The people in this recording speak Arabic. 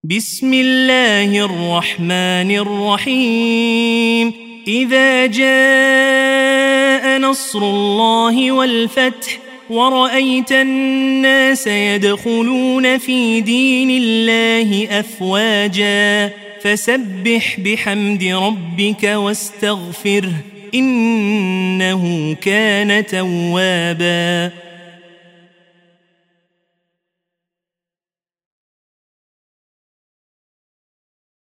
بسم الله الرحمن الرحيم إذا جاء نصر الله والفتح ورأيت الناس يدخلون في دين الله أفواجا فسبح بحمد ربك واستغفره إنه كان توابا